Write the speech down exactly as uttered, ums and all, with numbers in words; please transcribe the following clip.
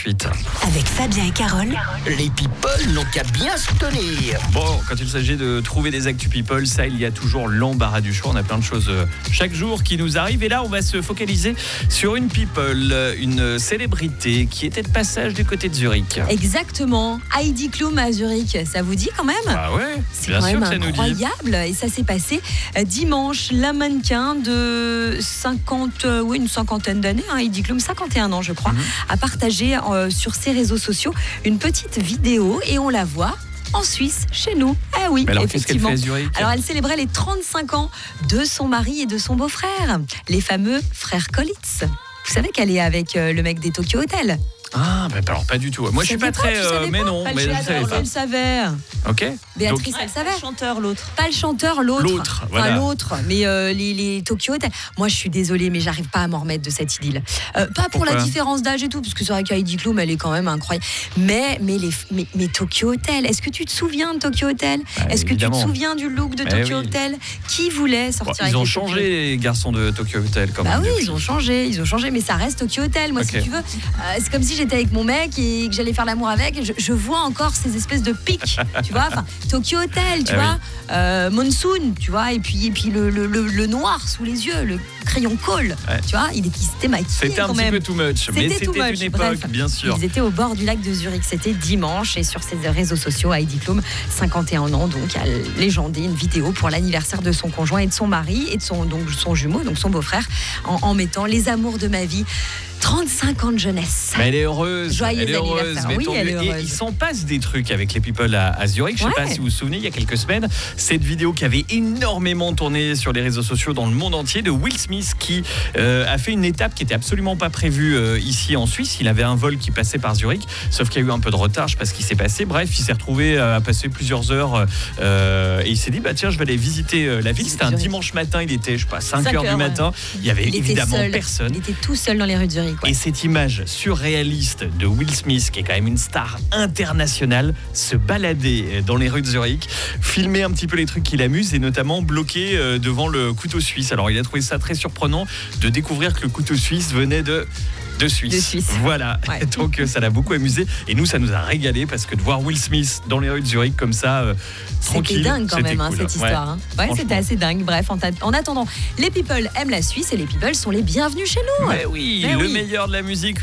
suite. Avec Fabien et Carole, Les people n'ont qu'à bien se tenir. Bon, quand il s'agit de trouver des actus people, ça, il y a toujours l'embarras du choix. On a plein de choses euh, chaque jour qui nous arrivent. Et là, on va se focaliser sur une people, euh, une célébrité qui était de passage du côté de Zurich. Exactement. Heidi Klum à Zurich, ça vous dit quand même? Ah ouais, C'est bien quand sûr même que ça nous dit. incroyable. Et ça s'est passé euh, dimanche. La mannequin de cinquante, euh, oui, une cinquantaine d'années, hein, Heidi Klum, cinquante et un ans je crois, mm-hmm. a partagé euh, sur ses réseaux sociaux une petite vidéo et on la voit en Suisse, chez nous. Ah oui, Mais alors, effectivement. Qu'est-ce qu'elle fait à Zurich ? Alors, elle célébrait les trente-cinq ans de son mari et de son beau-frère, les fameux frères Collitz. Vous savez qu'elle est avec euh, le mec des Tokyo Hotel. Ah, bah alors pas du tout. Moi, je suis pas pas, très. euh, mais non, mais je ne savais pas. Elle savait. Ok. Béatrice, Donc, elle savait. Pas le chanteur, l'autre. Pas le chanteur, l'autre. L'autre, voilà. Enfin, l'autre, mais euh, les, les Tokyo Hotel. Moi, je suis désolée, mais j'arrive pas à m'en remettre de cette idylle. Euh, pas pour Pourquoi la différence d'âge et tout, parce que c'est vrai qu'Heidi Klum, elle est quand même incroyable. Mais, mais, les, mais, mais Tokyo Hotel, est-ce que tu te souviens de Tokyo Hotel ? Bah, Est-ce que évidemment. tu te souviens du look de Mais Tokyo oui. Hotel ? Qui voulait sortir bon, avec ils ont les changé, Tokyo les garçons de Tokyo Hotel, quand Bah même. oui, depuis. ils ont changé, ils ont changé, mais ça reste Tokyo Hotel. Moi, Okay. si tu veux, euh, c'est comme si j'étais avec mon mec et que j'allais faire l'amour avec. Je, je vois encore ces espèces de pics, tu vois. Enfin, Tokyo Hotel, tu Ah vois. oui. Euh, Monsoon, tu vois. Et puis, et puis le, le, le, le noir sous les yeux, le crayon colle, Ouais. tu vois. Il, il s'était maquillé C'était un quand petit même. peu too much, mais C'était too c'était much. une époque, Bref, bien sûr. Ils étaient au bord du lac de Zurich. C'était dimanche et sur ses réseaux sociaux, Heidi Klum, cinquante et un ans, donc a légendé une vidéo pour l'anniversaire de son conjoint et de son mari et de son donc son jumeau, donc son beau-frère, en, en mettant les amours de ma vie. trente-cinq ans de jeunesse. Mais elle est heureuse. Joyeux elle est heureuse. anniversaire. Mais Oui, tant elle est mieux. Et heureuse. il s'en passe des trucs avec les people à, à Zurich. Je ne sais Ouais. pas si vous vous souvenez, il y a quelques semaines, cette vidéo qui avait énormément tourné sur les réseaux sociaux dans le monde entier de Will Smith qui euh, a fait une étape qui n'était absolument pas prévue euh, ici en Suisse. Il avait un vol qui passait par Zurich, sauf qu'il y a eu un peu de retard, je ne sais pas ce qui s'est passé. Bref, il s'est retrouvé à passer plusieurs heures euh, et il s'est dit, bah tiens, je vais aller visiter euh, la ville. C'était un Zurich. dimanche matin, il était, je sais pas, cinq cinq heures du heures, matin. Il y avait Il était évidemment seul. personne. Il était tout seul dans les rues de Zurich. Ouais. Et cette image surréaliste de Will Smith, qui est quand même une star internationale, se balader dans les rues de Zurich, filmer un petit peu les trucs qui l'amusent et notamment bloqué euh, devant le couteau suisse. Alors il a trouvé ça très surprenant de découvrir que le couteau suisse venait de... De Suisse. De Suisse. Voilà. Ouais. Donc ça l'a beaucoup amusé. Et nous, ça nous a régalé parce que de voir Will Smith dans les rues de Zurich comme ça, euh, tranquille. C'était dingue quand c'était même, hein, cool. cette histoire. Ouais. hein. Ouais, Franchement. c'était assez dingue. Bref, en, ta- en attendant, les people aiment la Suisse et les people sont les bienvenus chez nous. Mais oui, Mais le oui. meilleur de la musique.